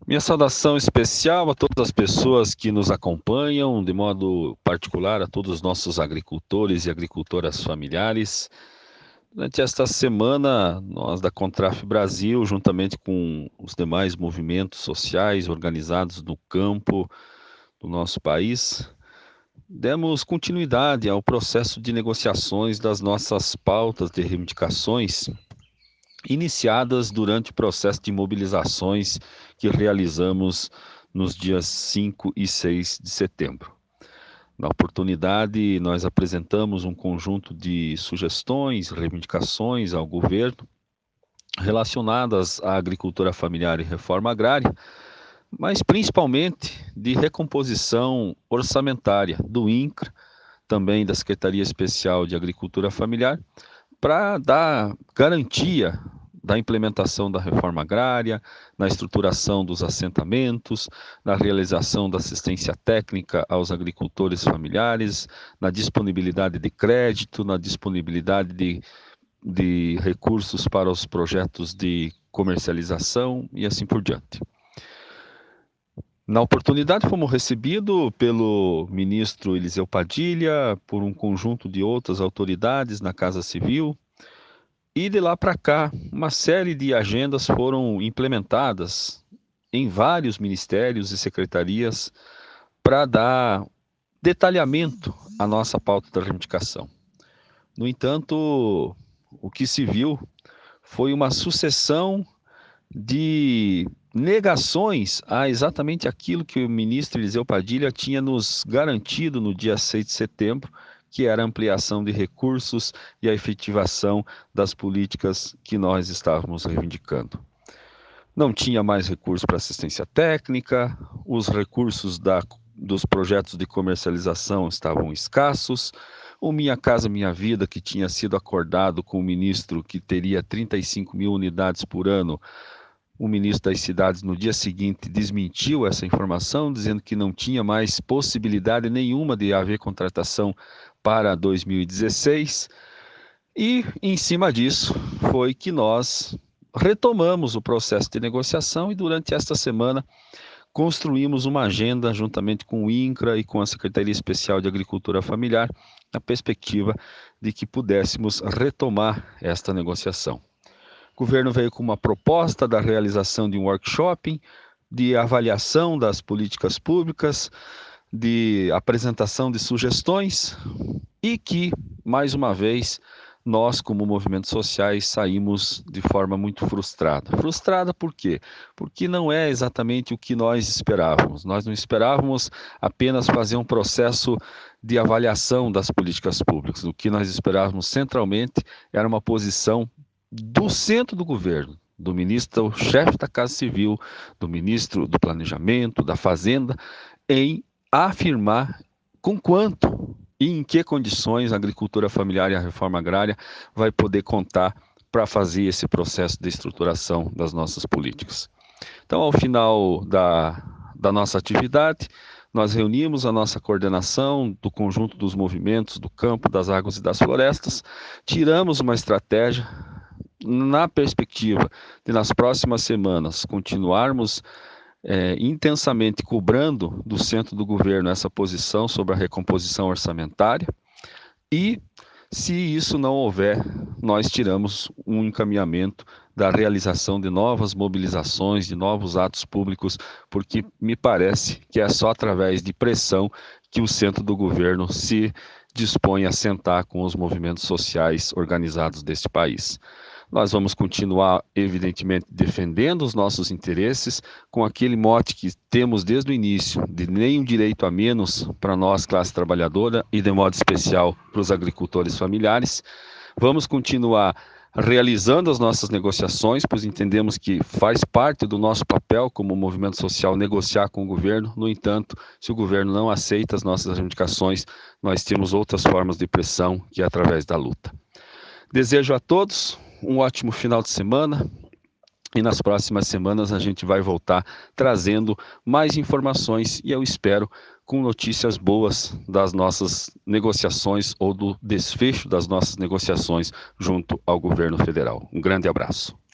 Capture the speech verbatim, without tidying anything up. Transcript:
Minha saudação especial a todas as pessoas que nos acompanham, de modo particular a todos os nossos agricultores e agricultoras familiares. Durante esta semana, nós da Contraf Brasil, juntamente com os demais movimentos sociais organizados no campo do nosso país, demos continuidade ao processo de negociações das nossas pautas de reivindicações iniciadas durante o processo de mobilizações que realizamos nos dias cinco e seis de setembro. Na oportunidade, nós apresentamos um conjunto de sugestões, reivindicações ao governo relacionadas à agricultura familiar e reforma agrária, mas principalmente de recomposição orçamentária do INCRA, também da Secretaria Especial de Agricultura Familiar, para dar garantia da implementação da reforma agrária, na estruturação dos assentamentos, na realização da assistência técnica aos agricultores familiares, na disponibilidade de crédito, na disponibilidade de, de recursos para os projetos de comercialização e assim por diante. Na oportunidade, fomos recebidos pelo ministro Eliseu Padilha, por um conjunto de outras autoridades na Casa Civil, e de lá para cá, uma série de agendas foram implementadas em vários ministérios e secretarias para dar detalhamento à nossa pauta da reivindicação. No entanto, o que se viu foi uma sucessão de negações a exatamente aquilo que o ministro Eliseu Padilha tinha nos garantido no dia seis de setembro, que era a ampliação de recursos e a efetivação das políticas que nós estávamos reivindicando. Não tinha mais recursos para assistência técnica, os recursos da, dos projetos de comercialização estavam escassos, o Minha Casa Minha Vida, que tinha sido acordado com o ministro que teria trinta e cinco mil unidades por ano, o ministro das Cidades, no dia seguinte, desmentiu essa informação, dizendo que não tinha mais possibilidade nenhuma de haver contratação para dois mil e dezesseis. E, em cima disso, foi que nós retomamos o processo de negociação e, durante esta semana, construímos uma agenda juntamente com o INCRA e com a Secretaria Especial de Agricultura Familiar, na perspectiva de que pudéssemos retomar esta negociação. O governo veio com uma proposta da realização de um workshop, de avaliação das políticas públicas, de apresentação de sugestões e que, mais uma vez, nós, como movimentos sociais, saímos de forma muito frustrada. Frustrada por quê? Porque não é exatamente o que nós esperávamos. Nós não esperávamos apenas fazer um processo de avaliação das políticas públicas. O que nós esperávamos centralmente era uma posição do centro do governo, do ministro-chefe da Casa Civil, do ministro do Planejamento, da Fazenda, em afirmar com quanto e em que condições a agricultura familiar e a reforma agrária vai poder contar para fazer esse processo de estruturação das nossas políticas. Então, ao final da, da nossa atividade, nós reunimos a nossa coordenação do conjunto dos movimentos do campo, das águas e das florestas, tiramos uma estratégia na perspectiva de, nas próximas semanas, continuarmos é, intensamente cobrando do centro do governo essa posição sobre a recomposição orçamentária e, se isso não houver, nós tiramos um encaminhamento da realização de novas mobilizações, de novos atos públicos, porque me parece que é só através de pressão que o centro do governo se dispõe a sentar com os movimentos sociais organizados deste país. Nós vamos continuar, evidentemente, defendendo os nossos interesses com aquele mote que temos desde o início, de nenhum direito a menos para nós, classe trabalhadora, e de modo especial para os agricultores familiares. Vamos continuar realizando as nossas negociações, pois entendemos que faz parte do nosso papel como movimento social negociar com o governo. No entanto, se o governo não aceita as nossas reivindicações, nós temos outras formas de pressão, que é através da luta. Desejo a todos um ótimo final de semana e nas próximas semanas a gente vai voltar trazendo mais informações e eu espero com notícias boas das nossas negociações ou do desfecho das nossas negociações junto ao governo federal. Um grande abraço.